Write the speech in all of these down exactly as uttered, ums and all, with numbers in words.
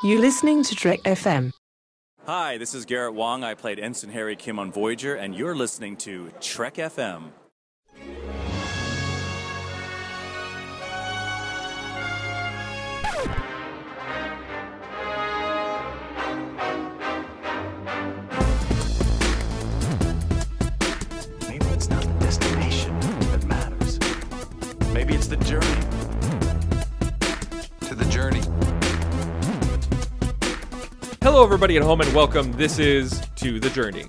You're listening to Trek F M. Hi, this is Garrett Wong. I played Ensign Harry Kim on Voyager, and you're listening to Trek F M. Maybe it's not the destination that matters. Maybe it's the journey. To the journey. Hello, everybody at home, and welcome. This is To the Journey.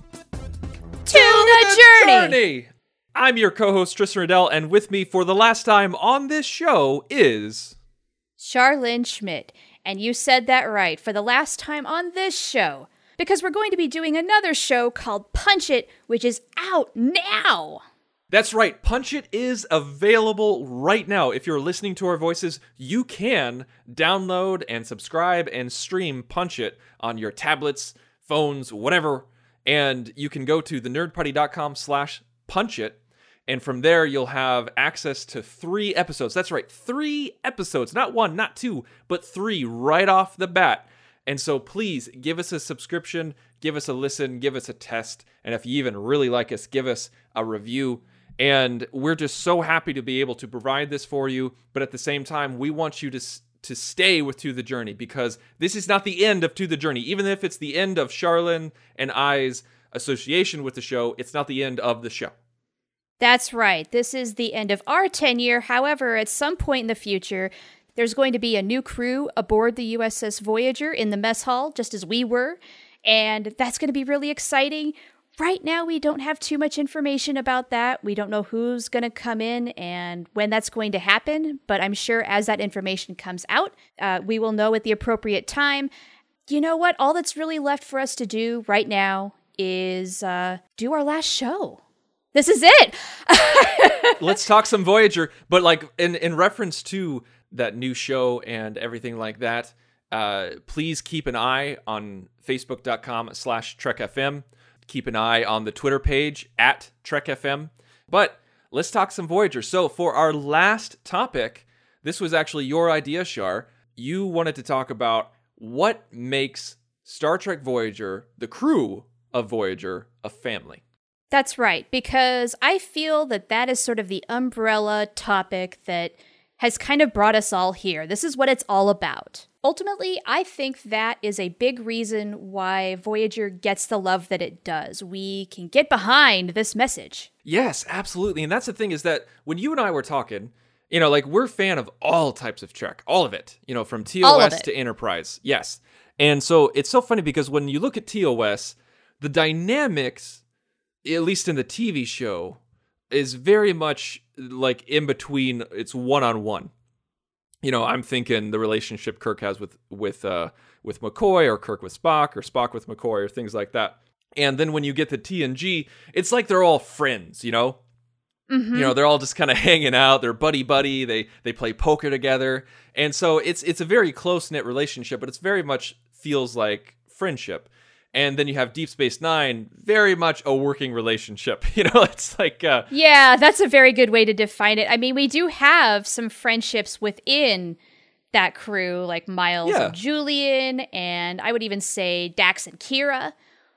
To the journey. Journey! I'm your co-host, Tristan Riddell, and with me for the last time on this show is... Charlene Schmidt. And you said that right, for the last time on this show. Because we're going to be doing another show called Punch It, which is out now. That's right, Punch It is available right now. If you're listening to our voices, you can download and subscribe and stream Punch It on your tablets, phones, whatever. And you can go to thenerdparty.com slash punch it. And from there, you'll have access to three episodes. That's right, three episodes. Not one, not two, but three right off the bat. And so please give us a subscription, give us a listen, give us a test. And if you even really like us, give us a review. And we're just so happy to be able to provide this for you. But at the same time, we want you to to stay with To the Journey, because this is not the end of To the Journey. Even if it's the end of Charlene and I's association with the show, it's not the end of the show. That's right. This is the end of our tenure. However, at some point in the future, there's going to be a new crew aboard the U S S Voyager in the mess hall, just as we were. And that's going to be really exciting. Right now, we don't have too much information about that. We don't know who's going to come in and when that's going to happen. But I'm sure as that information comes out, uh, we will know at the appropriate time. You know what? All that's really left for us to do right now is uh, do our last show. This is it. Let's talk some Voyager. But like in, in reference to that new show and everything like that, uh, please keep an eye on facebook.com slash trekfm. Keep an eye on the Twitter page at Trek F M. But let's talk some Voyager. So for our last topic, this was actually your idea, Char. You wanted to talk about what makes Star Trek Voyager, the crew of Voyager, a family. That's right, because I feel that that is sort of the umbrella topic that has kind of brought us all here. This is what it's all about. Ultimately, I think that is a big reason why Voyager gets the love that it does. We can get behind this message. Yes, absolutely. And that's the thing, is that when you and I were talking, you know, like, we're a fan of all types of Trek, all of it, you know, from T O S to Enterprise. Yes. And so it's so funny because when you look at T O S, the dynamics, at least in the T V show, is very much like in between. It's one-on-one. You know, I'm thinking the relationship Kirk has with with uh, with McCoy, or Kirk with Spock, or Spock with McCoy, or things like that. And then when you get to T N G, it's like they're all friends, you know? Mm-hmm. You know, they're all just kind of hanging out. They're buddy-buddy. They they play poker together. And so it's it's a very close-knit relationship, but it's very much feels like friendship. And then you have Deep Space Nine, very much a working relationship. You know, it's like... Uh, yeah, that's a very good way to define it. I mean, we do have some friendships within that crew, like Miles yeah. and Julian, and I would even say Dax and Kira.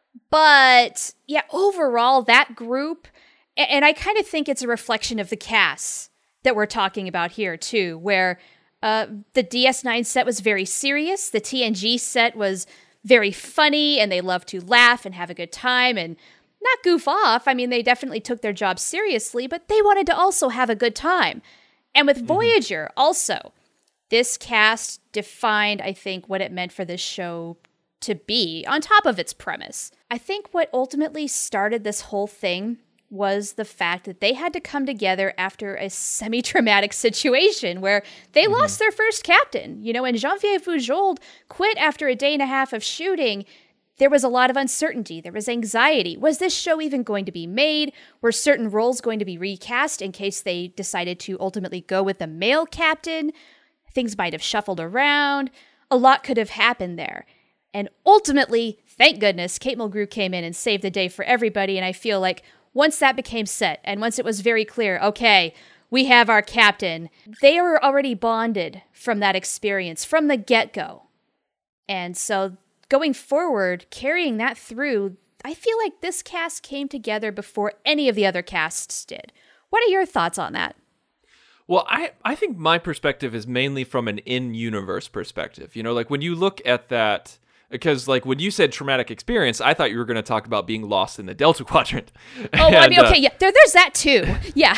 But, yeah, overall, that group... And I kind of think it's a reflection of the cast that we're talking about here, too, where uh, the D S nine set was very serious, the T N G set was... very funny, and they love to laugh and have a good time and not goof off. I mean, they definitely took their job seriously, but they wanted to also have a good time. And with Voyager, mm-hmm. also, this cast defined, I think, what it meant for this show to be, on top of its premise. I think what ultimately started this whole thing was the fact that they had to come together after a semi-traumatic situation where they mm-hmm. lost their first captain. You know, when Jean-Pierre Fougeaude quit after a day and a half of shooting, there was a lot of uncertainty. There was anxiety. Was this show even going to be made? Were certain roles going to be recast in case they decided to ultimately go with the male captain? Things might have shuffled around. A lot could have happened there. And ultimately, thank goodness, Kate Mulgrew came in and saved the day for everybody, and I feel like once that became set, and once it was very clear, okay, we have our captain, they were already bonded from that experience, from the get-go. And so going forward, carrying that through, I feel like this cast came together before any of the other casts did. What are your thoughts on that? Well, I, I think my perspective is mainly from an in-universe perspective. You know, like when you look at that, because like when you said traumatic experience, I thought you were going to talk about being lost in the Delta Quadrant. Oh, and, I mean, okay, uh, yeah, there, there's that too. Yeah.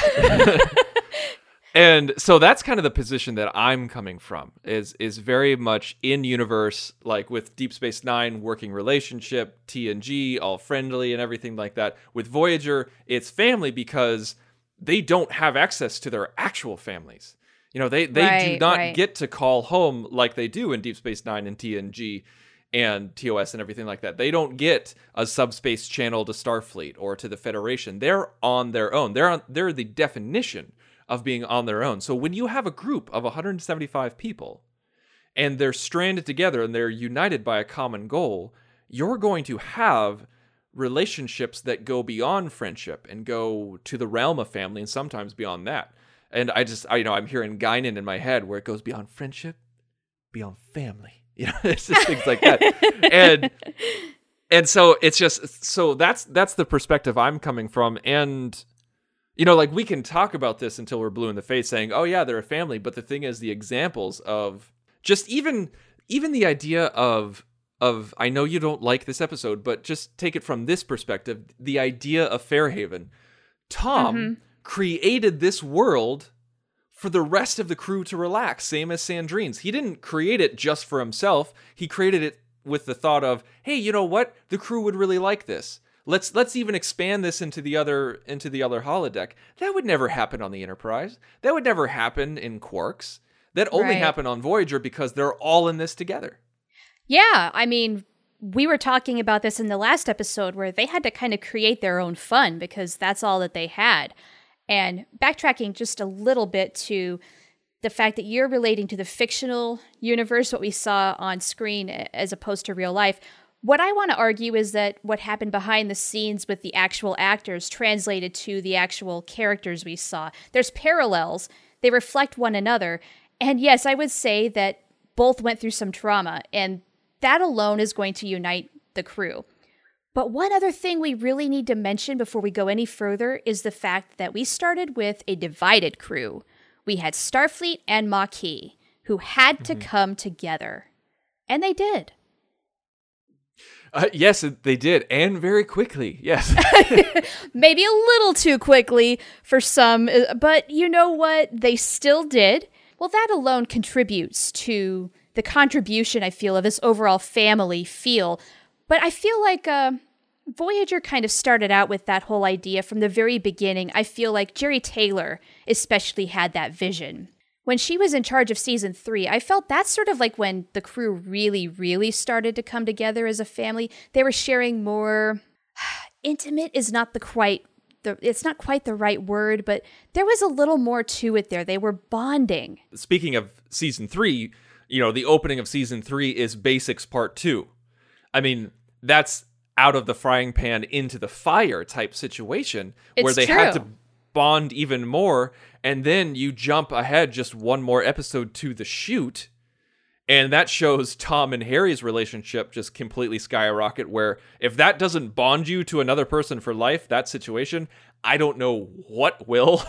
And so that's kind of the position that I'm coming from, is is very much in-universe, like with Deep Space Nine, working relationship, T N G, all friendly and everything like that. With Voyager, it's family because they don't have access to their actual families. You know, they, they right, do not right. get to call home like they do in Deep Space Nine and T N G and T O S and everything like that. They don't get a subspace channel to Starfleet or to the Federation. They're on their own. They're on, they're the definition of being on their own. So when you have a group of one hundred seventy-five people and they're stranded together and they're united by a common goal, you're going to have relationships that go beyond friendship and go to the realm of family and sometimes beyond that. And I just, I, you know, I'm hearing Guinan in my head where it goes beyond friendship, beyond family. You know, it's just things like that. And and so it's just, so that's that's the perspective I'm coming from. And you know, like we can talk about this until we're blue in the face saying, oh yeah, they're a family. But the thing is, the examples of just even even the idea of, of I know you don't like this episode, but just take it from this perspective, the idea of Fairhaven. Tom mm-hmm. created this world for the rest of the crew to relax, same as Sandrine's. He didn't create it just for himself. He created it with the thought of, hey, you know what? The crew would really like this. Let's let's even expand this into the other into the other holodeck. That would never happen on the Enterprise. That would never happen in Quarks. That only right. happened on Voyager because they're all in this together. Yeah, I mean, we were talking about this in the last episode where they had to kind of create their own fun because that's all that they had. And backtracking just a little bit to the fact that you're relating to the fictional universe, what we saw on screen as opposed to real life. What I want to argue is that what happened behind the scenes with the actual actors translated to the actual characters we saw. There's parallels. They reflect one another. And yes, I would say that both went through some trauma, and that alone is going to unite the crew. But one other thing we really need to mention before we go any further is the fact that we started with a divided crew. We had Starfleet and Maquis, who had to mm-hmm. come together. And they did. Uh, yes, they did, and very quickly, yes. Maybe a little too quickly for some, but you know what? They still did. Well, that alone contributes to the contribution, I feel, of this overall family feel. But I feel like uh, Voyager kind of started out with that whole idea from the very beginning. I feel like Jeri Taylor especially had that vision. When she was in charge of season three, I felt that's sort of like when the crew really, really started to come together as a family. They were sharing more. Intimate is not the quite the it's not quite the right word, but there was a little more to it there. They were bonding. Speaking of season three, you know, the opening of season three is Basics Part Two. I mean, that's out of the frying pan into the fire type situation it's where they true. had to bond even more. And then you jump ahead just one more episode to the shoot, and that shows Tom and Harry's relationship just completely skyrocket, where if that doesn't bond you to another person for life, that situation, I don't know what will.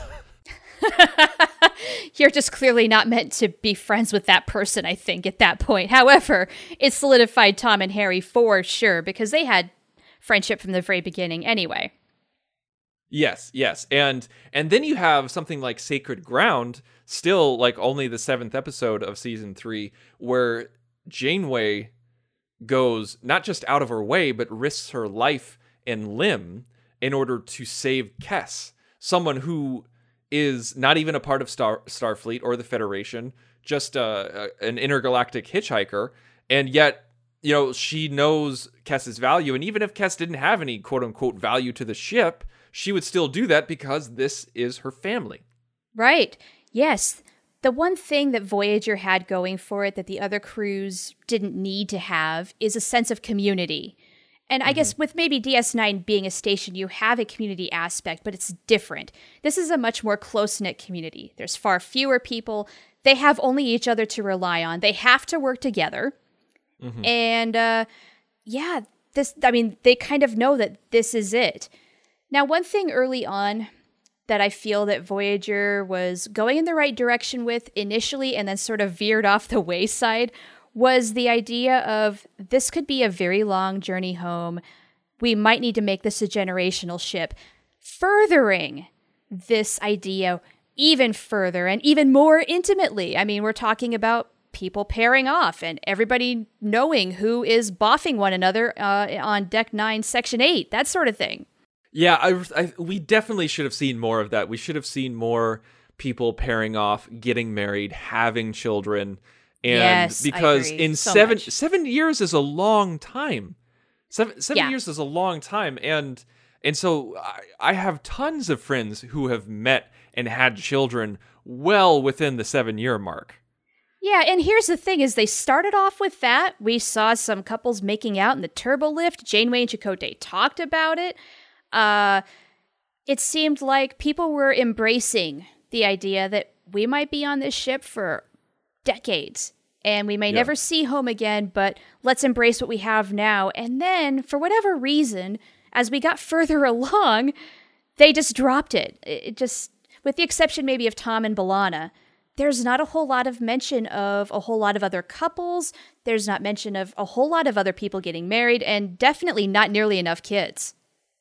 You're just clearly not meant to be friends with that person, I think, at that point. However, it solidified Tom and Harry for sure, because they had friendship from the very beginning anyway. Yes, yes. And and then you have something like Sacred Ground, still like only the seventh episode of season three, where Janeway goes not just out of her way, but risks her life and limb in order to save Kes, someone who is not even a part of Star Starfleet or the Federation, just uh, an intergalactic hitchhiker, and yet, you know, she knows Kes's value, and even if Kes didn't have any quote-unquote value to the ship, she would still do that because this is her family. Right. Yes. The one thing that Voyager had going for it that the other crews didn't need to have is a sense of community. And I mm-hmm. guess with maybe D S nine being a station, you have a community aspect, but it's different. This is a much more close-knit community. There's far fewer people. They have only each other to rely on. They have to work together. Mm-hmm. And uh, yeah, this, I mean, they kind of know that this is it. Now, one thing early on that I feel that Voyager was going in the right direction with initially and then sort of veered off the wayside was the idea of this could be a very long journey home. We might need to make this a generational ship, furthering this idea even further and even more intimately. I mean, we're talking about people pairing off and everybody knowing who is boffing one another uh, on Deck nine, Section eight, that sort of thing. Yeah, I, I, we definitely should have seen more of that. We should have seen more people pairing off, getting married, having children. And yes, because I agree. in so seven much. seven years is a long time. Seven seven Yeah. years is a long time. And and so I, I have tons of friends who have met and had children well within the seven year mark. Yeah, and here's the thing is they started off with that. We saw some couples making out in the turbo lift. Janeway and Chakotay talked about it. Uh, it seemed like people were embracing the idea that we might be on this ship for decades and we may Yeah. never see home again, but let's embrace what we have now. And then, for whatever reason, as we got further along, they just dropped it. It just, with the exception maybe of Tom and B'Elanna, there's not a whole lot of mention of a whole lot of other couples. There's not mention of a whole lot of other people getting married, and definitely not nearly enough kids.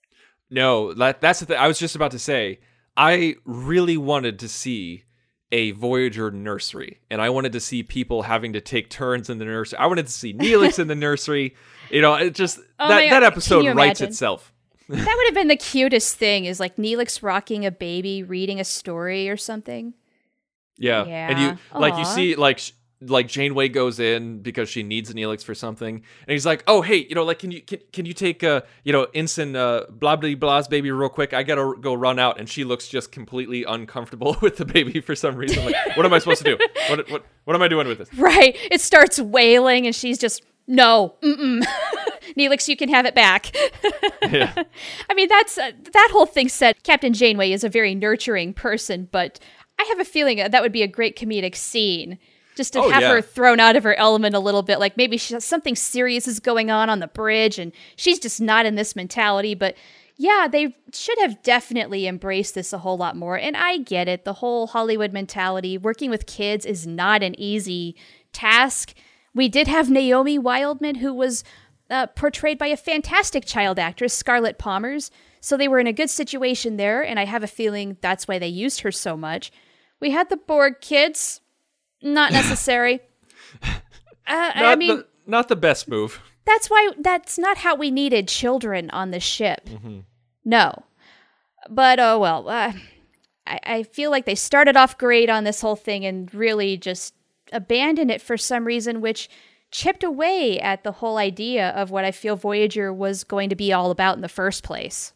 No, that, that's the thing. I was just about to say, I really wanted to see a Voyager nursery, and I wanted to see people having to take turns in the nursery. I wanted to see Neelix in the nursery. You know, it just, Oh that, my that God, episode can you writes imagine? itself. That would have been the cutest thing, is like Neelix rocking a baby, reading a story or something. Yeah. Yeah. And you, like, you Aw. see, like, sh- like Janeway goes in because she needs Neelix for something, and he's like, "Oh, hey, you know, like, can you can, can you take uh, you know, Ensign uh, blah blah blah's baby real quick? I gotta go run out." And she looks just completely uncomfortable with the baby for some reason. Like, what am I supposed to do? What what what am I doing with this? Right. It starts wailing, and she's just, no, mm-mm. Neelix, you can have it back. Yeah. I mean, that's uh, that whole thing said Captain Janeway is a very nurturing person, but I have a feeling that would be a great comedic scene. Just to Oh, have yeah. her thrown out of her element a little bit. Like maybe she, something serious is going on on the bridge and she's just not in this mentality. But yeah, they should have definitely embraced this a whole lot more. And I get it. The whole Hollywood mentality, working with kids is not an easy task. We did have Naomi Wildman, who was uh, portrayed by a fantastic child actress, Scarlett Palmers. So they were in a good situation there. And I have a feeling that's why they used her so much. We had the Borg kids. Not necessary. uh, Not I mean, the, not the best move. that's why that's not how we needed children on the ship. Mm-hmm. No. But, oh well. Uh, I, I feel like they started off great on this whole thing and really just abandoned it for some reason, which chipped away at the whole idea of what I feel Voyager was going to be all about in the first place.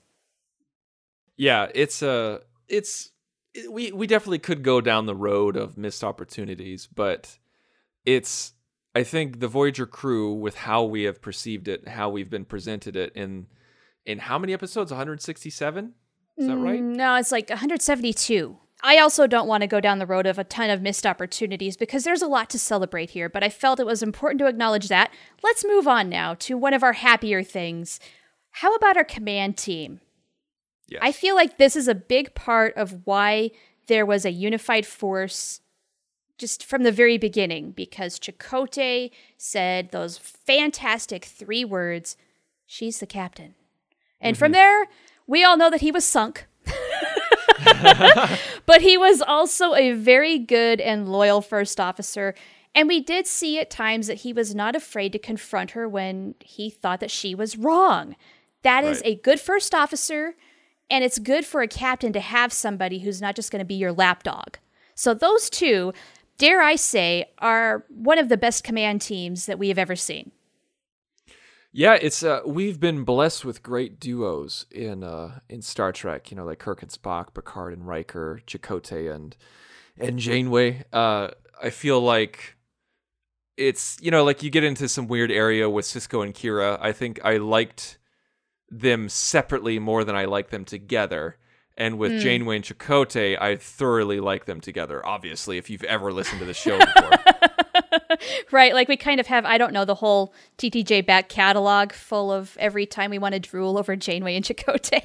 Yeah, it's uh, it's it, we we definitely could go down the road of missed opportunities, but it's I think the Voyager crew, with how we have perceived it, how we've been presented it in in how many episodes? one hundred sixty-seven? Is that right? Mm, No, it's like one hundred seventy-two. I also don't want to go down the road of a ton of missed opportunities because there's a lot to celebrate here, but I felt it was important to acknowledge that. Let's move on now to one of our happier things. How about our command team? Yes. I feel like this is a big part of why there was a unified force just from the very beginning, because Chakotay said those fantastic three words, "She's the captain." And mm-hmm. from there, we all know that he was sunk. But he was also a very good and loyal first officer. And we did see at times that he was not afraid to confront her when he thought that she was wrong. That is Right. a good first officer. And it's good for a captain to have somebody who's not just going to be your lapdog. So those two, dare I say, are one of the best command teams that we have ever seen. Yeah, it's uh, we've been blessed with great duos in uh, in Star Trek. You know, like Kirk and Spock, Picard and Riker, Chakotay and and Janeway. Uh, I feel like it's, you know, like you get into some weird area with Sisko and Kira. I think I liked them separately more than I like them together. And with mm. Janeway and Chakotay, I thoroughly like them together. Obviously, if you've ever listened to the show before. Right, like we kind of have, I don't know, the whole T T J back catalog full of every time we want to drool over Janeway and Chakotay.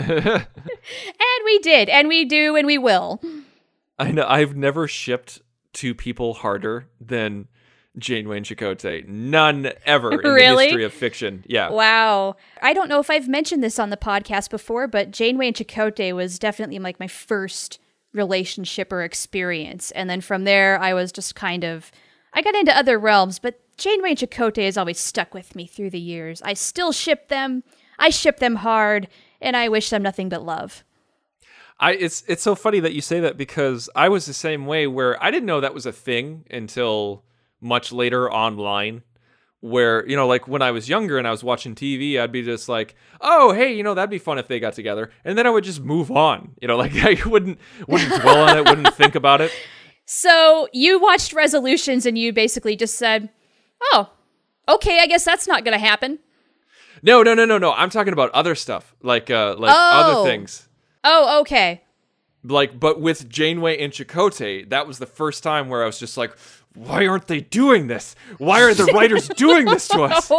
And we did, and we do, and we will. I know, I've never shipped two people harder than Janeway and Chakotay. None ever in Really? the history of fiction. Yeah. Wow. I don't know if I've mentioned this on the podcast before, but Janeway and Chakotay was definitely like my first relationship or experience. And then from there, I was just kind of, I got into other realms, but Janeway and Chakotay has always stuck with me through the years. I still ship them. I ship them hard, and I wish them nothing but love. I it's it's so funny that you say that, because I was the same way, where I didn't know that was a thing until much later online, where, you know, like when I was younger and I was watching T V, I'd be just like, oh, hey, you know, that'd be fun if they got together. And then I would just move on, you know, like I wouldn't, wouldn't dwell on it, wouldn't think about it. So you watched Resolutions and you basically just said, oh, okay, I guess that's not going to happen. No, no, no, no, no. I'm talking about other stuff, like, uh, like Oh. other things. Oh, okay. Like, but with Janeway and Chakotay, that was the first time where I was just like, why aren't they doing this? Why are the writers doing this to us?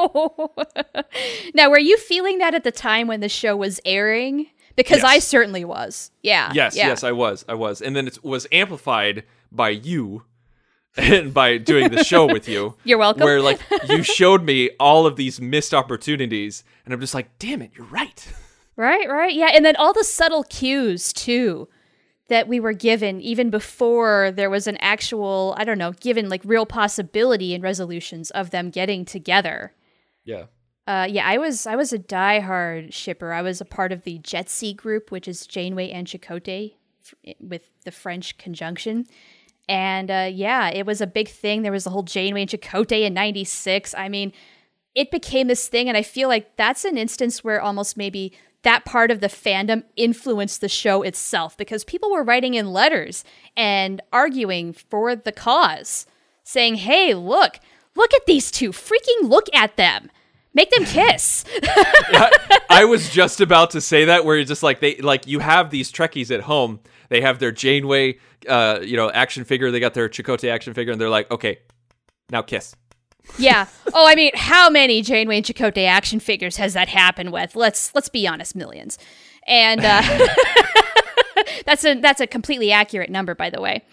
Now, were you feeling that at the time when the show was airing? Because Yes. I certainly was. Yeah. Yes, yeah. yes, I was, I was. And then it was amplified by you and by doing the show with you. You're welcome. Where, like, you showed me all of these missed opportunities, and I'm just like, damn it, you're right. Right, right. Yeah. And then all the subtle cues, too, that we were given even before there was an actual, I don't know, given like real possibility in Resolutions of them getting together. Yeah. Uh, yeah, I was I was a diehard shipper. I was a part of the Jetsi group, which is Janeway and Chakotay f- with the French conjunction. And uh, yeah, it was a big thing. There was the whole Janeway and Chakotay in ninety-six. I mean, it became this thing, and I feel like that's an instance where almost maybe that part of the fandom influenced the show itself, because people were writing in letters and arguing for the cause, saying, hey, look, look at these two, freaking look at them. Make them kiss. I, I was just about to say that, where you're just like, they, like, you have these Trekkies at home, they have their Janeway, uh, you know, action figure, they got their Chakotay action figure, and they're like, okay, now kiss. Yeah. Oh, I mean, how many Janeway and Chakotay action figures has that happened with? Let's let's be honest, millions. And uh, that's a that's a completely accurate number, by the way.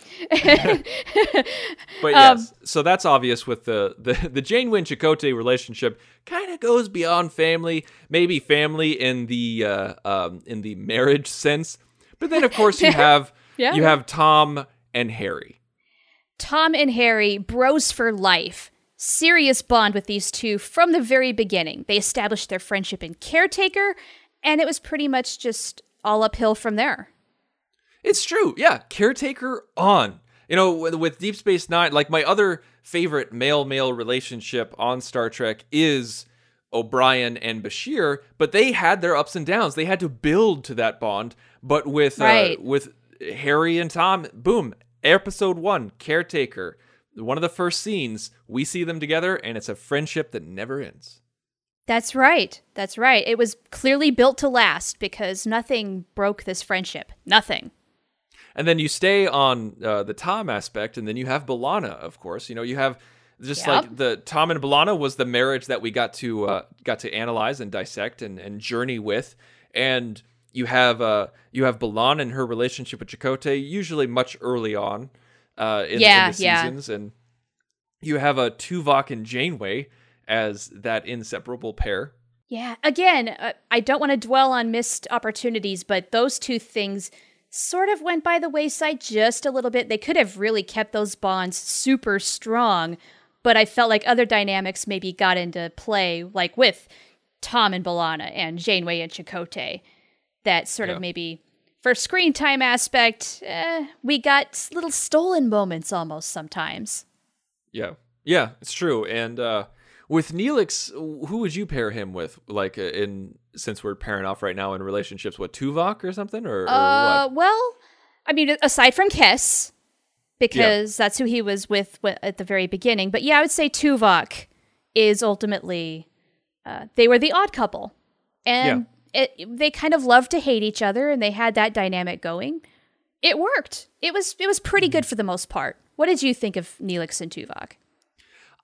But yes, um, so that's obvious with the the the Janeway and Chakotay relationship. Kind of goes beyond family, maybe family in the uh, um, in the marriage sense. But then, of course, you have yeah. you have Tom and Harry. Tom and Harry, bros for life. Serious bond with these two from the very beginning. They established their friendship in Caretaker, and it was pretty much just all uphill from there. It's true. Yeah, Caretaker on. You know, with, with Deep Space Nine, like my other favorite male-male relationship on Star Trek is O'Brien and Bashir, but they had their ups and downs. They had to build to that bond. But with right. uh, with Harry and Tom, boom, episode one, Caretaker. One of the first scenes, we see them together, and it's a friendship that never ends. That's right. That's right. It was clearly built to last, because nothing broke this friendship. Nothing. And then you stay on uh, the Tom aspect, and then you have B'Elanna, of course. You know, you have just yep. like the Tom and B'Elanna was the marriage that we got to uh, got to analyze and dissect and, and journey with. And you have uh, you have B'Elanna and her relationship with Chakotay, usually much early on. Uh, in, yeah, in the yeah. seasons, and you have a Tuvok and Janeway as that inseparable pair. Yeah, again, uh, I don't want to dwell on missed opportunities, but those two things sort of went by the wayside just a little bit. They could have really kept those bonds super strong, but I felt like other dynamics maybe got into play, like with Tom and B'Elanna and Janeway and Chakotay, that sort yeah. of maybe... For screen time aspect, eh, we got little stolen moments almost sometimes. Yeah, yeah, it's true. And uh, with Neelix, who would you pair him with? Like, uh, in since we're pairing off right now in relationships, what, Tuvok or something, or, or uh, what? Well, I mean, aside from Kes, because yeah. that's who he was with at the very beginning. But yeah, I would say Tuvok is ultimately uh, they were the odd couple, and. Yeah. It, they kind of loved to hate each other, and they had that dynamic going. It worked. It was it was pretty good for the most part. What did you think of Neelix and Tuvok?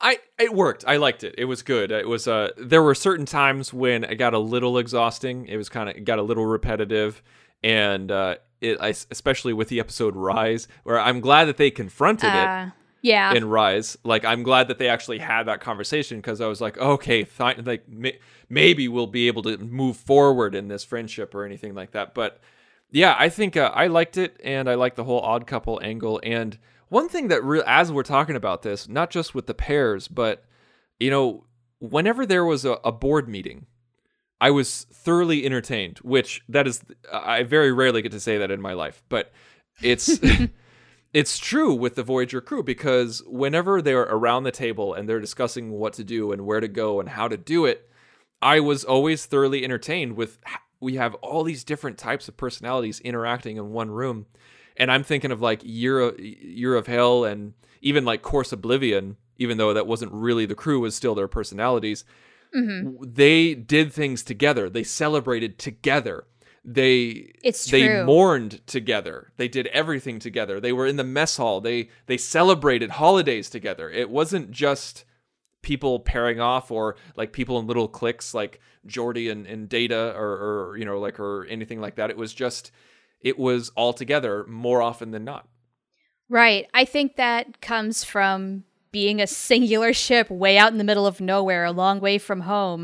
I it worked. I liked it. It was good. It was uh there were certain times when it got a little exhausting. It was kind of it got a little repetitive, and uh it I, especially with the episode Rise, where I'm glad that they confronted Uh, it yeah. in Rise. Like I'm glad that they actually had that conversation, because I was like, okay, fine, like may, maybe we'll be able to move forward in this friendship or anything like that. But yeah, I think uh, I liked it, and I liked the whole odd couple angle. And one thing that, re- as we're talking about this, not just with the pairs, but, you know, whenever there was a, a board meeting, I was thoroughly entertained, which that is, I very rarely get to say that in my life, but it's, it's true with the Voyager crew, because whenever they're around the table and they're discussing what to do and where to go and how to do it, I was always thoroughly entertained with, we have all these different types of personalities interacting in one room. And I'm thinking of like Year of, Year of Hell, and even like Course Oblivion, even though that wasn't really the crew, was still their personalities. Mm-hmm. They did things together. They celebrated together. They it's they true. mourned together. They did everything together. They were in the mess hall. They they celebrated holidays together. It wasn't just people pairing off, or like people in little cliques like Geordi and, and Data, or, or you know like or anything like that. It was just it was all together more often than not. Right. I think that comes from being a singular ship way out in the middle of nowhere, a long way from home.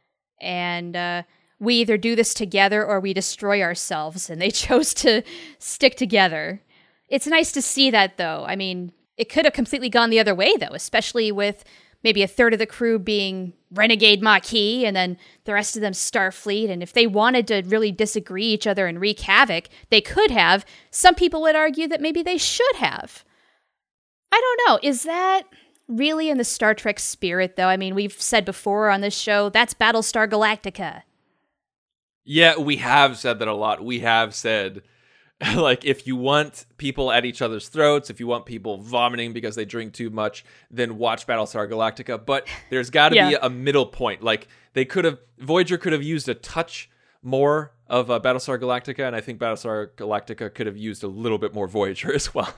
And uh, we either do this together or we destroy ourselves, and they chose to stick together. It's nice to see that, though. I mean, it could have completely gone the other way, though, especially with maybe a third of the crew being Renegade Maquis, and then the rest of them Starfleet. And if they wanted to really disagree each other and wreak havoc, they could have. Some people would argue that maybe they should have. I don't know. Is that really in the Star Trek spirit, though? I mean, we've said before on this show, that's Battlestar Galactica. Yeah, we have said that a lot. We have said, like, if you want people at each other's throats, if you want people vomiting because they drink too much, then watch Battlestar Galactica. But there's got to yeah. be a middle point. Like, they could have, Voyager could have used a touch more of uh, Battlestar Galactica, and I think Battlestar Galactica could have used a little bit more Voyager as well.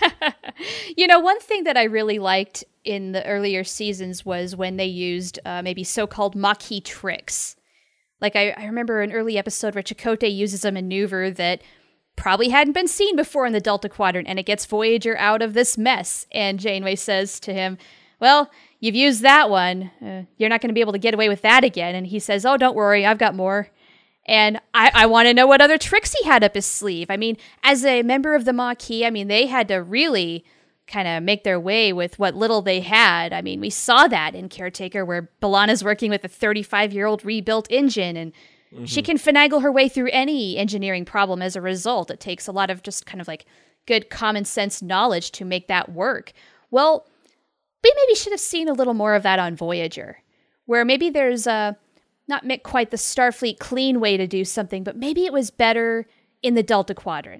You know, one thing that I really liked in the earlier seasons was when they used uh, maybe so-called Maquis tricks. Like, I, I remember an early episode where Chakotay uses a maneuver that probably hadn't been seen before in the Delta Quadrant, and it gets Voyager out of this mess. And Janeway says to him, well, you've used that one. Uh, you're not going to be able to get away with that again. And he says, oh, don't worry, I've got more. And I, I want to know what other tricks he had up his sleeve. I mean, as a member of the Maquis, I mean, they had to really kind of make their way with what little they had. I mean, we saw that in Caretaker, where B'Elanna's working with a thirty-five-year-old rebuilt engine, and mm-hmm. she can finagle her way through any engineering problem as a result. It takes a lot of just kind of like good common sense knowledge to make that work. Well, we maybe should have seen a little more of that on Voyager, where maybe there's a not quite the Starfleet clean way to do something, but maybe it was better in the Delta Quadrant.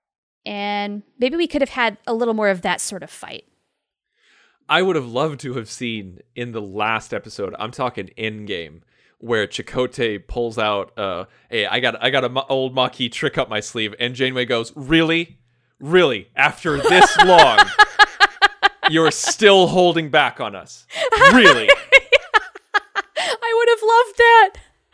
And maybe we could have had a little more of that sort of fight. I would have loved to have seen in the last episode, I'm talking Endgame, where Chakotay pulls out, uh, hey, I got I got an old Maquis trick up my sleeve, and Janeway goes, really? Really? After this long, you're still holding back on us? Really? I would have loved that.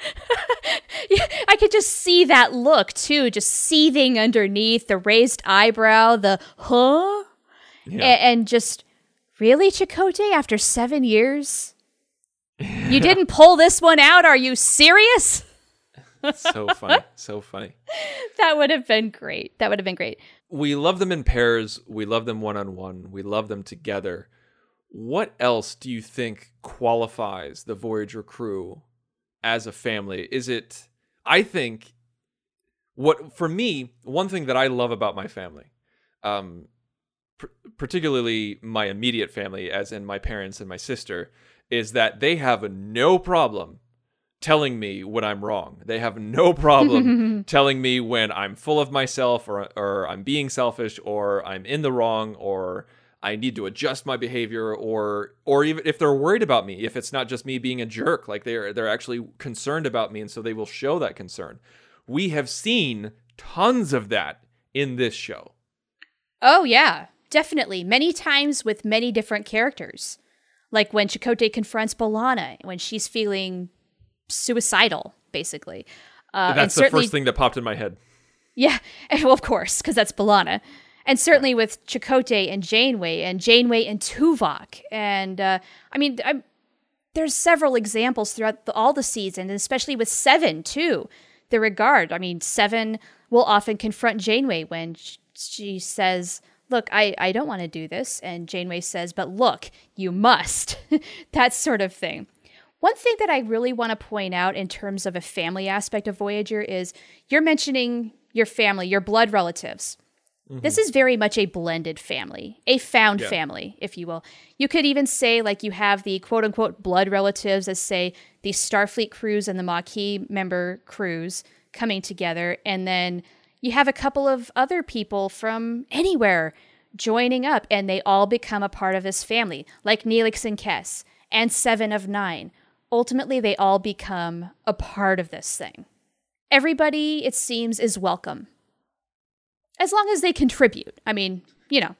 I could just see that look, too, just seething underneath, the raised eyebrow, the huh? Yeah. A- and just, really, Chakotay, after seven years? Yeah. You didn't pull this one out? Are you serious? So funny. So funny. That would have been great. That would have been great. We love them in pairs. We love them one-on-one. We love them together. What else do you think qualifies the Voyager crew as a family? Is it, I think, what, for me, one thing that I love about my family, um, pr- particularly my immediate family, as in my parents and my sister, is that they have no problem telling me when I'm wrong. They have no problem telling me when I'm full of myself, or or I'm being selfish, or I'm in the wrong, or I need to adjust my behavior, or or even if they're worried about me, if it's not just me being a jerk, like they're they're actually concerned about me, and so they will show that concern. We have seen tons of that in this show. Oh yeah, definitely. Many times with many different characters. Like when Chakotay confronts B'Elanna, when she's feeling suicidal, basically. Uh, that's the first thing that popped in my head. Yeah, well, of course, because that's B'Elanna. And certainly yeah. with Chakotay and Janeway, and Janeway and Tuvok. And, uh, I mean, I'm, there's several examples throughout the, all the seasons, and especially with Seven, too. The regard. I mean, Seven will often confront Janeway when she says, look, I, I don't want to do this. And Janeway says, but look, you must. That sort of thing. One thing that I really want to point out in terms of a family aspect of Voyager is you're mentioning your family, your blood relatives. Mm-hmm. This is very much a blended family, a found yeah. family, if you will. You could even say, like, you have the quote-unquote blood relatives as, say, the Starfleet crews and the Maquis member crews coming together, and then you have a couple of other people from anywhere joining up, and they all become a part of this family, like Neelix and Kes, and Seven of Nine. Ultimately, they all become a part of this thing. Everybody, it seems, is welcome. As long as they contribute. I mean, you know.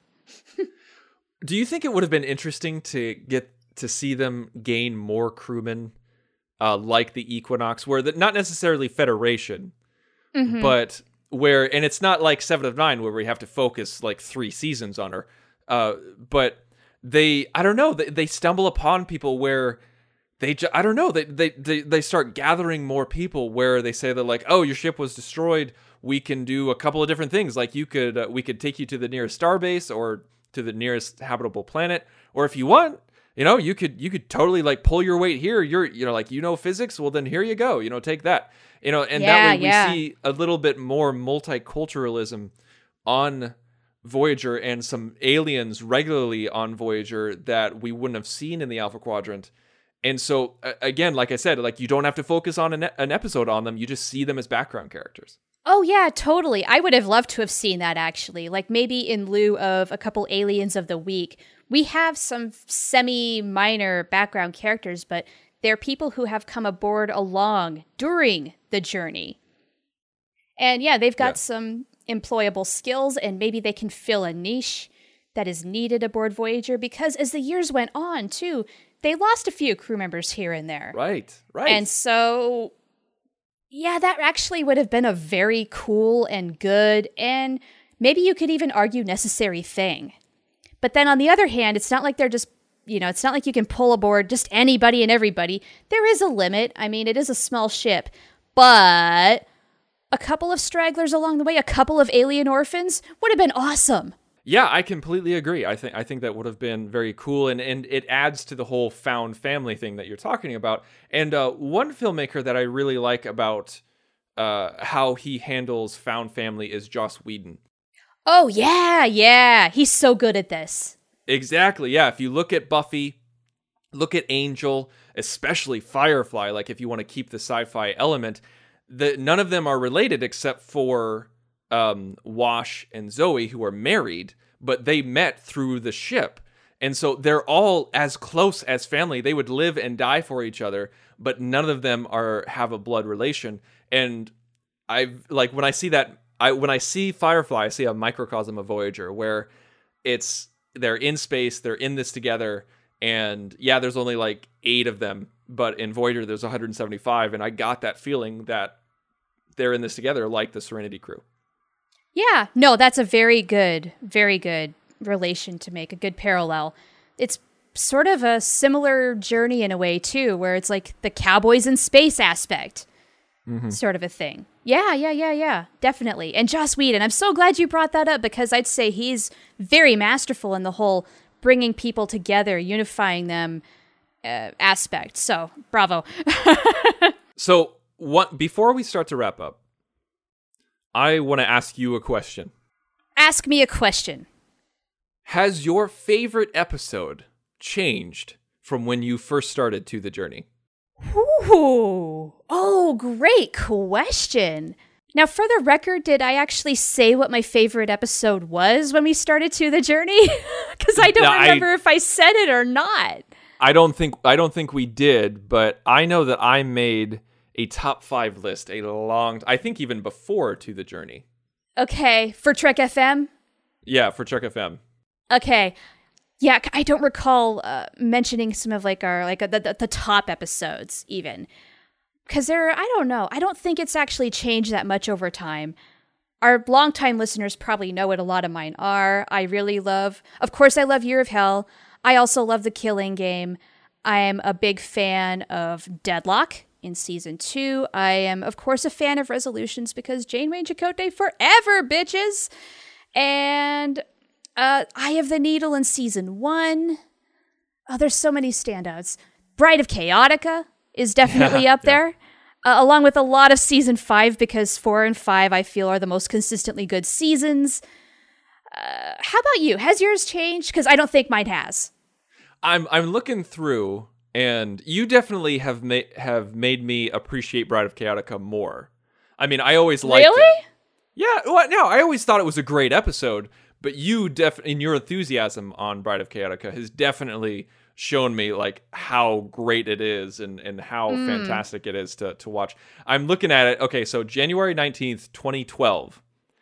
Do you think it would have been interesting to get to see them gain more crewmen uh, like the Equinox, where the, not necessarily Federation, mm-hmm. but where, and it's not like Seven of Nine where we have to focus like three seasons on her, uh, but they, I don't know, they, they stumble upon people where they, ju- I don't know, they, they, they, they start gathering more people where they say that like, oh, your ship was destroyed. We can do a couple of different things. Like you could, uh, we could take you to the nearest starbase or to the nearest habitable planet. Or if you want, you know, you could, you could totally like pull your weight here. You're, you know, like, you know, physics. Well, then here you go, you know, take that, you know, and yeah, that way yeah. we see a little bit more multiculturalism on Voyager and some aliens regularly on Voyager that we wouldn't have seen in the Alpha Quadrant. And so uh, again, like I said, like you don't have to focus on an, an episode on them. You just see them as background characters. Oh, yeah, totally. I would have loved to have seen that, actually. Like, maybe in lieu of a couple aliens of the week, we have some semi-minor background characters, but they're people who have come aboard along during the journey. And, yeah, they've got yeah. some employable skills, and maybe they can fill a niche that is needed aboard Voyager, because as the years went on, too, they lost a few crew members here and there. Right, right. And so... yeah, that actually would have been a very cool and good, and maybe you could even argue necessary thing. But then on the other hand, it's not like they're just, you know, it's not like you can pull aboard just anybody and everybody. There is a limit. I mean, it is a small ship, but a couple of stragglers along the way, a couple of alien orphans would have been awesome. Yeah, I completely agree. I think I think that would have been very cool, and, and it adds to the whole found family thing that you're talking about. And uh, one filmmaker that I really like about uh, how he handles found family is Joss Whedon. Oh, yeah, yeah. He's so good at this. Exactly, yeah. If you look at Buffy, look at Angel, especially Firefly, like if you want to keep the sci-fi element, the, none of them are related except for... Um, Wash and Zoe, who are married, but they met through the ship. And so they're all as close as family. They would live and die for each other, but none of them are have a blood relation. And I like when I see that, I when I see Firefly, I see a microcosm of Voyager where it's they're in space, they're in this together, and yeah, there's only like eight of them, but in Voyager there's one hundred seventy-five, and I got that feeling that they're in this together like the Serenity crew. Yeah, no, that's a very good, very good relation to make, a good parallel. It's sort of a similar journey in a way, too, where it's like the cowboys in space aspect, mm-hmm. sort of a thing. Yeah, yeah, yeah, yeah, definitely. And Joss Whedon, I'm so glad you brought that up, because I'd say he's very masterful in the whole bringing people together, unifying them uh, aspect. So, bravo. So, what, before we start to wrap up, I want to ask you a question. Ask me a question. Has your favorite episode changed from when you first started To the Journey? Ooh. Oh, great question. Now, for the record, did I actually say what my favorite episode was when we started To the Journey? Because I don't no, remember I, if I said it or not. I don't think I don't think we did, but I know that I made a top five list a long, I think even before To the Journey. Okay, for Trek F M? Yeah, for Trek F M. Okay, Yeah, I don't recall uh, mentioning some of like our like the, the, the top episodes even. Because they're, I don't know, I don't think it's actually changed that much over time. Our longtime listeners probably know what a lot of mine are. I really love, of course, I love Year of Hell. I also love The Killing Game. I am a big fan of Deadlock in season two. I am, of course, a fan of Resolutions because Janeway Chakotay forever, bitches. And uh, Eye of the Needle in season one. Oh, there's so many standouts. Bride of Chaotica is definitely up yeah. there, uh, along with a lot of season five, because four and five I feel are the most consistently good seasons. Uh, how about you? Has yours changed? Because I don't think mine has. I'm I'm looking through, and you definitely have made have made me appreciate Bride of Chaotica more. I mean, I always liked really? it. Yeah, well, no, I always thought it was a great episode, but you def in your enthusiasm on Bride of Chaotica has definitely shown me like how great it is and, and how mm. fantastic it is to, to watch. I'm looking at it. Okay, so January nineteenth, twenty twelve,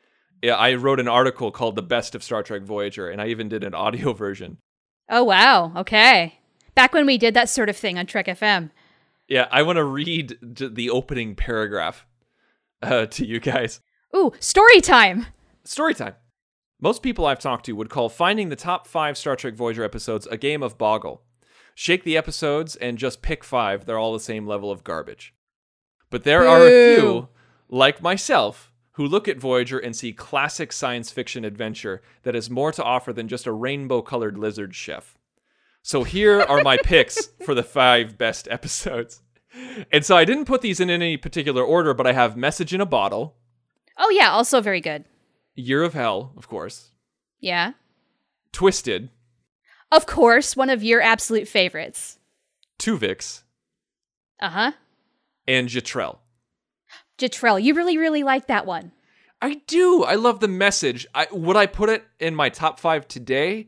I wrote an article called The Best of Star Trek Voyager, and I even did an audio version. Oh, wow. Okay. Back when we did that sort of thing on Trek F M. Yeah, I want to read the opening paragraph uh, to you guys. Ooh, story time. Story time. Most people I've talked to would call finding the top five Star Trek Voyager episodes a game of Boggle. Shake the episodes and just pick five. They're all the same level of garbage. But there Boo. are a few, like myself, who look at Voyager and see classic science fiction adventure that has more to offer than just a rainbow-colored lizard chef. So here are my picks for the five best episodes. And so I didn't put these in any particular order, but I have Message in a Bottle. Oh yeah, also very good. Year of Hell, of course. Yeah. Twisted. Of course, one of your absolute favorites. Tuvix. Uh-huh. And Jetrel. Jetrel, you really, really like that one. I do. I love the message. I, would I put it in my top five today?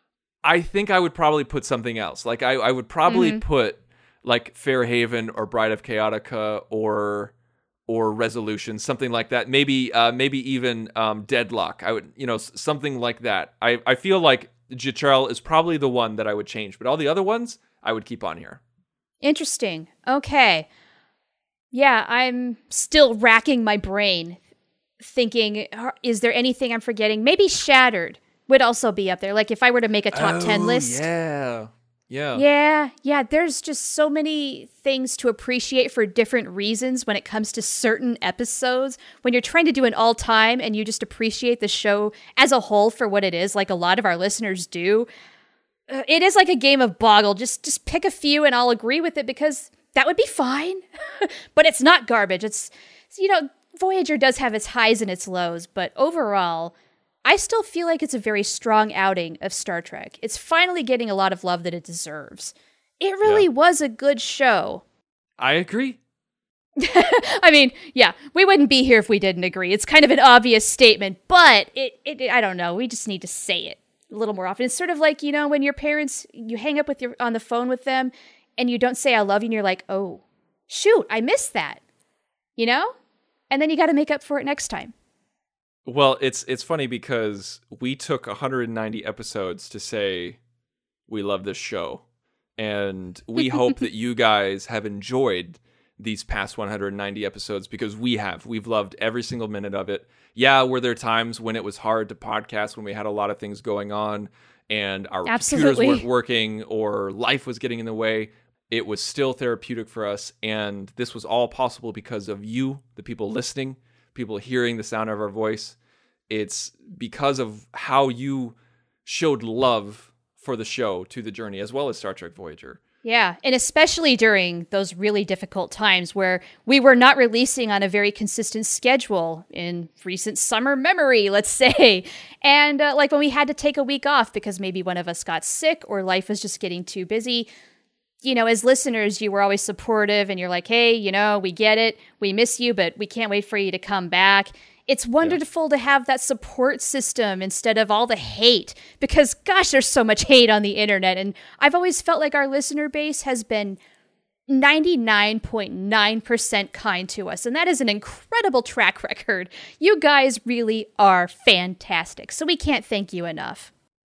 I think I would probably put something else. Like, I, I would probably mm-hmm. put, like, Fairhaven or Bride of Chaotica or... or Resolution, something like that. Maybe uh, maybe even um, Deadlock. I would, you know, something like that. I, I feel like Jetrel is probably the one that I would change, but all the other ones I would keep on here. Interesting. Okay. Yeah, I'm still racking my brain thinking, is there anything I'm forgetting? Maybe Shattered would also be up there. Like if I were to make a top oh, ten list. Yeah. Yeah. Yeah. Yeah. There's just so many things to appreciate for different reasons when it comes to certain episodes. When you're trying to do an all time and you just appreciate the show as a whole for what it is, like a lot of our listeners do. Uh, it is like a game of Boggle. Just, just pick a few and I'll agree with it because that would be fine. But it's not garbage. It's, you know, Voyager does have its highs and its lows, but overall, I still feel like it's a very strong outing of Star Trek. It's finally getting a lot of love that it deserves. It really yeah. was a good show. I agree. I mean, yeah, we wouldn't be here if we didn't agree. It's kind of an obvious statement, but it, it, I don't know. We just need to say it a little more often. It's sort of like, you know, when your parents, you hang up with your on the phone with them and you don't say I love you and you're like, oh, shoot, I missed that. You know? And then you got to make up for it next time. Well, it's it's funny because we took one hundred ninety episodes to say we love this show. And we hope that you guys have enjoyed these past one hundred ninety episodes because we have. We've loved every single minute of it. Yeah, were there times when it was hard to podcast, when we had a lot of things going on and our Absolutely. computers weren't working or life was getting in the way? It was still therapeutic for us. And this was all possible because of you, the people listening, people hearing the sound of our voice. It's because of how you showed love for the show to the journey, as well as Star Trek Voyager. Yeah, and especially during those really difficult times where we were not releasing on a very consistent schedule in recent summer memory, let's say. And uh, like when we had to take a week off because maybe one of us got sick or life was just getting too busy. You know, as listeners, you were always supportive and you're like, hey, you know, we get it. We miss you, but we can't wait for you to come back. It's wonderful yeah. to have that support system instead of all the hate because, gosh, there's so much hate on the internet. And I've always felt like our listener base has been ninety-nine point nine percent kind to us. And that is an incredible track record. You guys really are fantastic. So we can't thank you enough.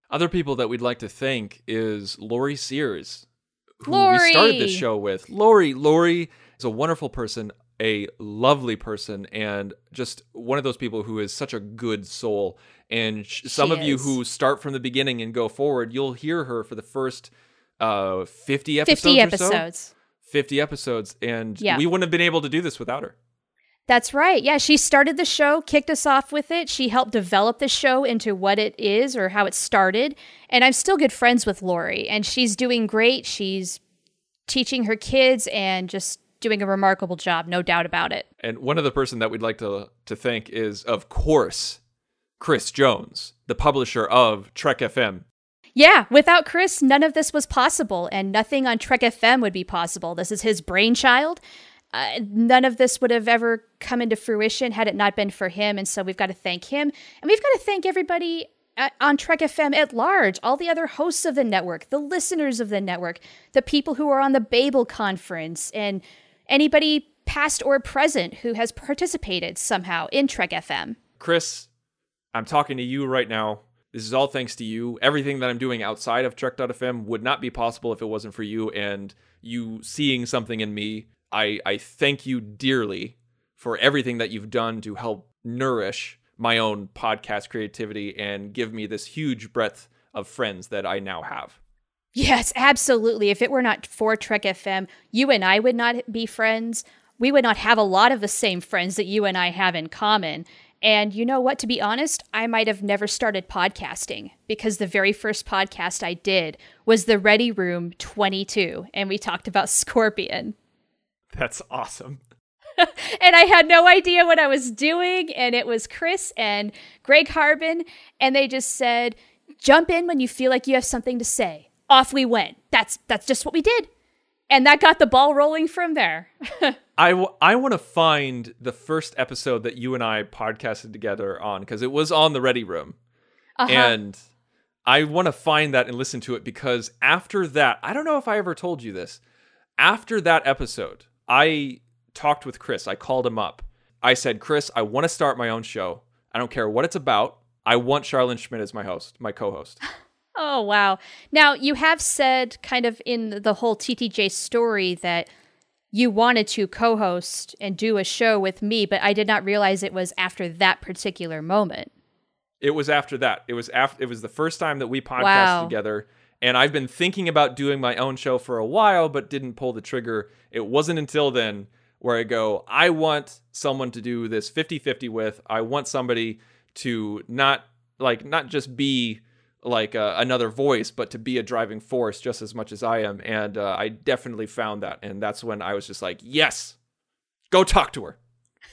Other people that we'd like to thank is Lori Sears, who Lori! we started this show with. Lori, Lori is a wonderful person, a lovely person, and just one of those people who is such a good soul. And sh- some of is. you who start from the beginning and go forward, you'll hear her for the first uh, fifty episodes fifty or episodes. so. fifty episodes, and Yeah. we wouldn't have been able to do this without her. That's right. Yeah, she started the show, kicked us off with it. She helped develop the show into what it is or how it started. And I'm still good friends with Lori, and she's doing great. She's teaching her kids and just doing a remarkable job, no doubt about it. And one other person that we'd like to to thank is, of course, Chris Jones, the publisher of Trek F M. Yeah, without Chris, none of this was possible, and nothing on Trek F M would be possible. This is his brainchild. Uh, none of this would have ever come into fruition had it not been for him, and so we've got to thank him. And we've got to thank everybody at, on Trek F M at large, all the other hosts of the network, the listeners of the network, the people who are on the Babel Conference, and anybody past or present who has participated somehow in Trek F M. Chris, I'm talking to you right now. This is all thanks to you. Everything that I'm doing outside of Trek dot F M would not be possible if it wasn't for you and you seeing something in me. I, I thank you dearly for everything that you've done to help nourish my own podcast creativity and give me this huge breadth of friends that I now have. Yes, absolutely. If it were not for Trek F M, you and I would not be friends. We would not have a lot of the same friends that you and I have in common. And you know what? To be honest, I might have never started podcasting because the very first podcast I did was the Ready Room twenty-two, and we talked about Scorpion. That's awesome. And I had no idea what I was doing, and it was Chris and Greg Harbin, and they just said, jump in when you feel like you have something to say. Off we went. That's that's just what we did. And that got the ball rolling from there. I, w- I want to find the first episode that you and I podcasted together on, because it was on the Ready Room. Uh-huh. And I want to find that and listen to it, because after that, I don't know if I ever told you this. After that episode, I talked with Chris. I called him up. I said, Chris, I want to start my own show. I don't care what it's about. I want Charlene Schmidt as my host, my co-host. Oh, wow. Now, you have said kind of in the whole T T J story that you wanted to co-host and do a show with me, but I did not realize it was after that particular moment. It was after that. It was after. It was the first time that we podcasted Wow. together. And I've been thinking about doing my own show for a while, but didn't pull the trigger. It wasn't until then where I go, I want someone to do this fifty-fifty with. I want somebody to not like not just be like uh, another voice, but to be a driving force just as much as I am. And uh, I definitely found that. And that's when I was just like, yes, go talk to her.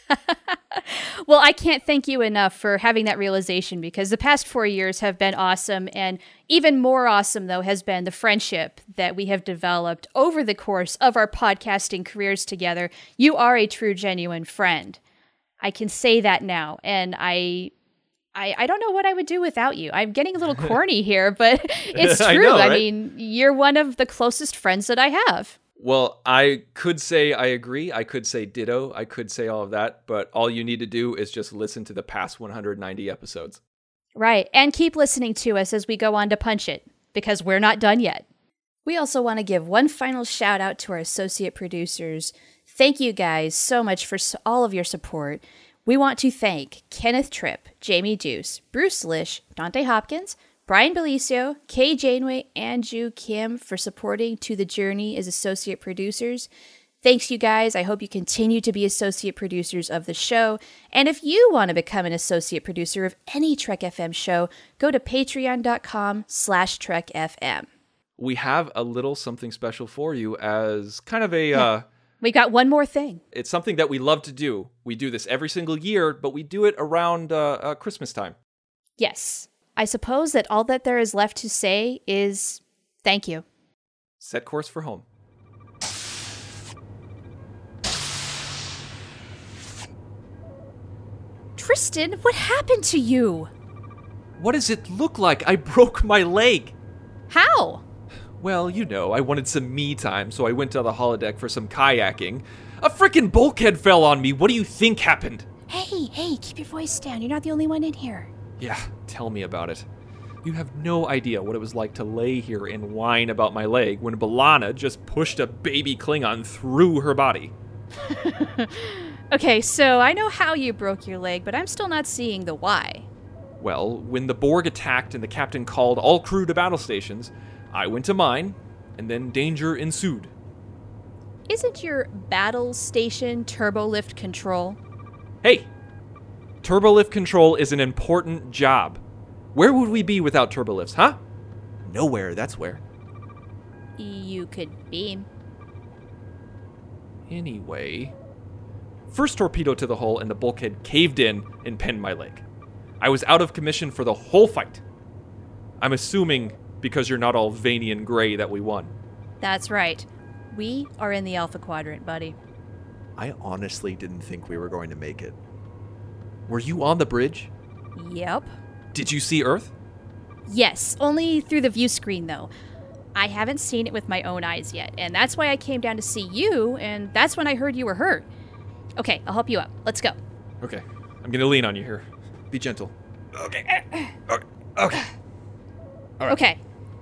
Well, I can't thank you enough for having that realization, because the past four years have been awesome. And even more awesome, though, has been the friendship that we have developed over the course of our podcasting careers together. You are a true, genuine friend. I can say that now. And I... I, I don't know what I would do without you. I'm getting a little corny here, but it's true. I know, right? I mean, you're one of the closest friends that I have. Well, I could say I agree. I could say ditto. I could say all of that. But all you need to do is just listen to the past one hundred ninety episodes. Right. And keep listening to us as we go on to Punch It, because we're not done yet. We also want to give one final shout out to our associate producers. Thank you guys so much for all of your support. We want to thank Kenneth Tripp, Jamie Deuce, Bruce Lish, Dante Hopkins, Brian Belicio, Kay Janeway, and Ju Kim for supporting To The Journey as associate producers. Thanks, you guys. I hope you continue to be associate producers of the show. And if you want to become an associate producer of any Trek F M show, go to patreon.com slash Trek FM. We have a little something special for you as kind of a... Yeah. Uh, We got one more thing. It's something that we love to do. We do this every single year, but we do it around uh, uh, Christmas time. Yes. I suppose that all that there is left to say is thank you. Set course for home. Tristan, what happened to you? What does it look like? I broke my leg. How? Well, you know, I wanted some me time, so I went to the holodeck for some kayaking. A frickin' bulkhead fell on me. What do you think happened? Hey, hey, keep your voice down. You're not the only one in here. Yeah, tell me about it. You have no idea what it was like to lay here and whine about my leg when B'Elanna just pushed a baby Klingon through her body. Okay, so I know how you broke your leg, but I'm still not seeing the why. Well, when the Borg attacked and the captain called all crew to battle stations, I went to mine, and then danger ensued. Isn't your battle station turbolift control? Hey! Turbolift control is an important job. Where would we be without turbolifts, huh? Nowhere, that's where. You could beam. Anyway, first torpedo to the hull and the bulkhead caved in and pinned my leg. I was out of commission for the whole fight. I'm assuming because you're not all veiny and gray that we won. That's right. We are in the Alpha Quadrant, buddy. I honestly didn't think we were going to make it. Were you on the bridge? Yep. Did you see Earth? Yes, only through the view screen, though. I haven't seen it with my own eyes yet, and that's why I came down to see you, and that's when I heard you were hurt. Okay, I'll help you out. Let's go. Okay, I'm gonna lean on you here. Be gentle. Okay. Okay. Okay. All right. Okay.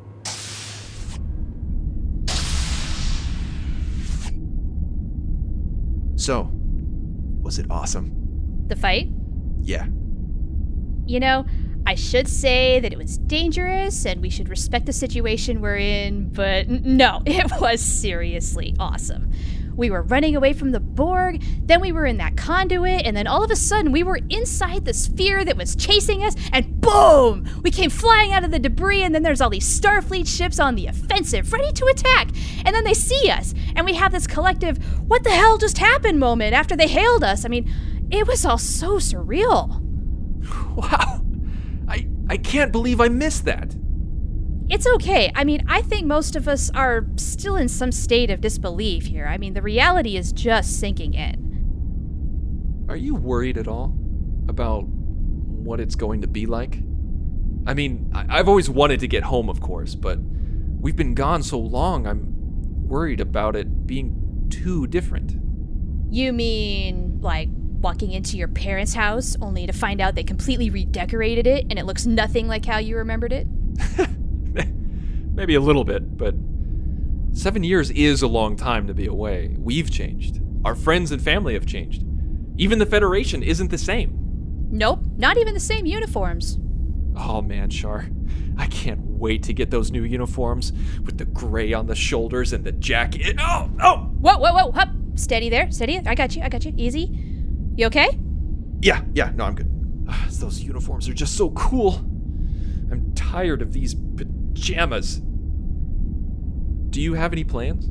So, was it awesome? The fight? Yeah. You know, I should say that it was dangerous and we should respect the situation we're in, but n- no, it was seriously awesome. We were running away from the Borg, then we were in that conduit, and then all of a sudden we were inside the sphere that was chasing us, and boom! We came flying out of the debris, and then there's all these Starfleet ships on the offensive, ready to attack, and then they see us, and we have this collective, what the hell just happened moment after they hailed us. I mean, it was all so surreal. Wow. I I can't believe I missed that. It's okay. I mean, I think most of us are still in some state of disbelief here. I mean, the reality is just sinking in. Are you worried at all about what it's going to be like? I mean, I- I've always wanted to get home, of course, but we've been gone so long, I'm worried about it being too different. You mean, like, walking into your parents' house only to find out they completely redecorated it and it looks nothing like how you remembered it? Maybe a little bit, but seven years is a long time to be away. We've changed. Our friends and family have changed. Even the Federation isn't the same. Nope, not even the same uniforms. Oh man, Shar. I can't wait to get those new uniforms with the gray on the shoulders and the jacket. Oh, oh! Whoa, whoa, whoa, hup. Steady there, steady. I got you, I got you. Easy. You okay? Yeah, yeah, no, I'm good. Ah, those uniforms are just so cool. I'm tired of these pajamas. Do you have any plans?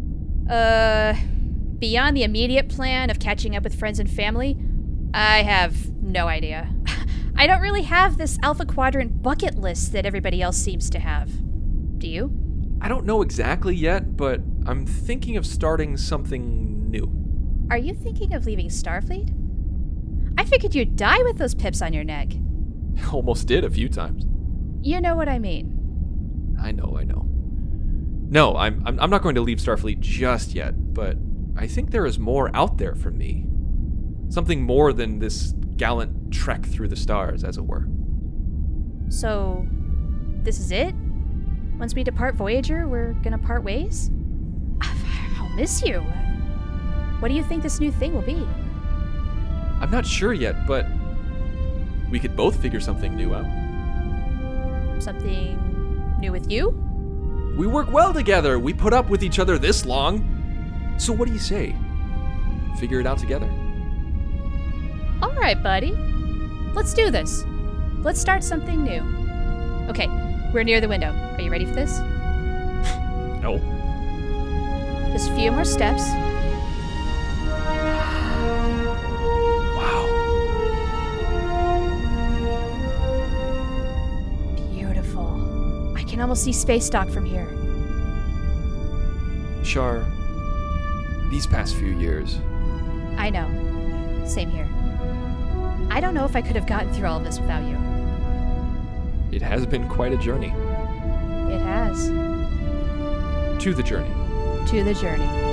Uh, beyond the immediate plan of catching up with friends and family, I have no idea. I don't really have this Alpha Quadrant bucket list that everybody else seems to have. Do you? I don't know exactly yet, but I'm thinking of starting something new. Are you thinking of leaving Starfleet? I figured you'd die with those pips on your neck. Almost did a few times. You know what I mean. I know, I know. No, I'm, I'm I'm not going to leave Starfleet just yet, but I think there is more out there for me. Something more than this gallant trek through the stars, as it were. So, this is it? Once we depart Voyager, we're gonna part ways? I'll miss you. What do you think this new thing will be? I'm not sure yet, but we could both figure something new out. Something new with you? We work well together. We put up with each other this long. So what do you say? Figure it out together. All right, buddy. Let's do this. Let's start something new. Okay, we're near the window. Are you ready for this? No. Just a few more steps. Wow. Beautiful. I can almost see space dock from here. Shar, these past few years, I know. Same here. I don't know if I could have gotten through all of this without you. it has been quite a journey. It has. To the journey. To the journey.